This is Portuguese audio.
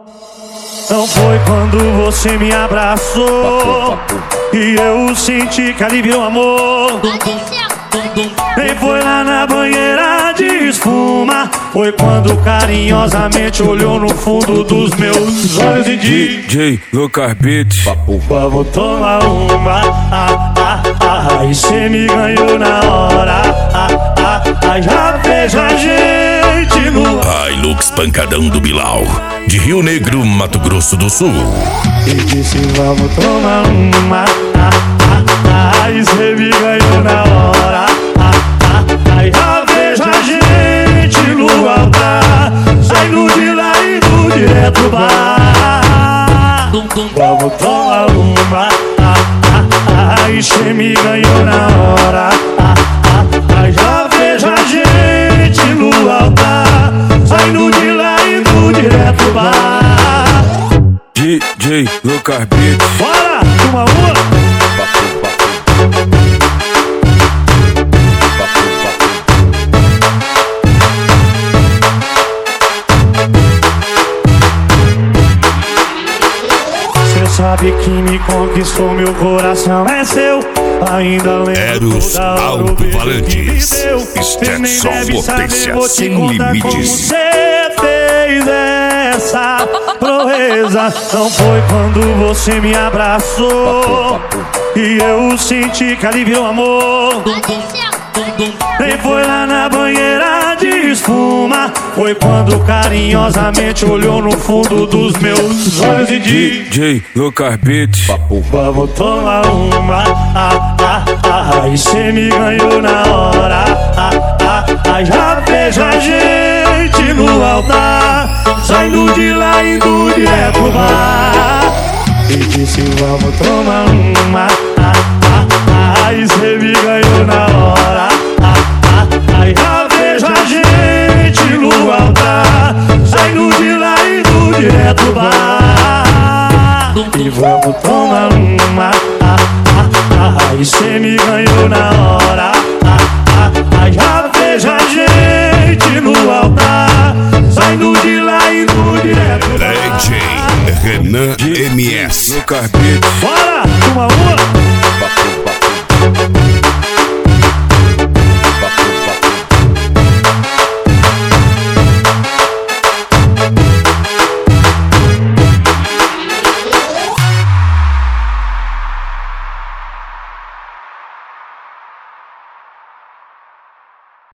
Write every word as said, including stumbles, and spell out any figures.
Não foi quando você me abraçou e eu senti que alivio o amor. Nem foi lá na banheira de espuma, foi quando carinhosamente olhou no fundo dos meus olhos e disse: D J Lucas Beats, vamos tomar uma, ah, ah, ah, e cê me ganhou na hora, ah, ah, ah, já vejo a gente no Pai Lux Pancadão do Bilal, de Rio Negro, Mato Grosso do Sul. e disse: vamos tomar uma, ah, ah, ah, e cê me ganhou na hora, ah, ah, ah, já vejo a gente no altar, saindo de lá e indo direto pro bar. Vamos tomar uma, ah, ah, ah, e cê me ganhou na hora, ah, ah, ah, já vejo a gente no altar, saindo de lá e indo direto pro bar. D J Lucas Beats. Bora, uma uma. Cê sabe que me conquistou, meu coração é seu. Ainda lembro Eros toda hora o Alto beijo Valantes, que me deu. Cê nem Stetson deve saber, Potência vou te sem contar como limites. cê fez essa proeza. Não foi quando você me abraçou e eu senti que alivio o amor. Nem foi lá na banheira de espuma, foi quando carinhosamente olhou no fundo dos meus olhos e disse: D J Lucas Beats. vamos tomar uma, ah, ah, ah, e cê me ganhou na hora, ah, ah, ah, já vejo a gente no altar, saindo de lá e indo direto pro bar. E disse: vamos tomar uma, ah, ah, ah, e cê me ganhou na hora, ah, ah, ah, já vejo a gente no altar, saindo de lá e indo direto pro bar. E vamos tomar uma, ah, ah, ah, e cê me ganhou na hora, ah, ah, ah, já vejo a gente no altar, saindo de lá e indo direto pro bar. D J Renan M S. Lucas Beats. Bora!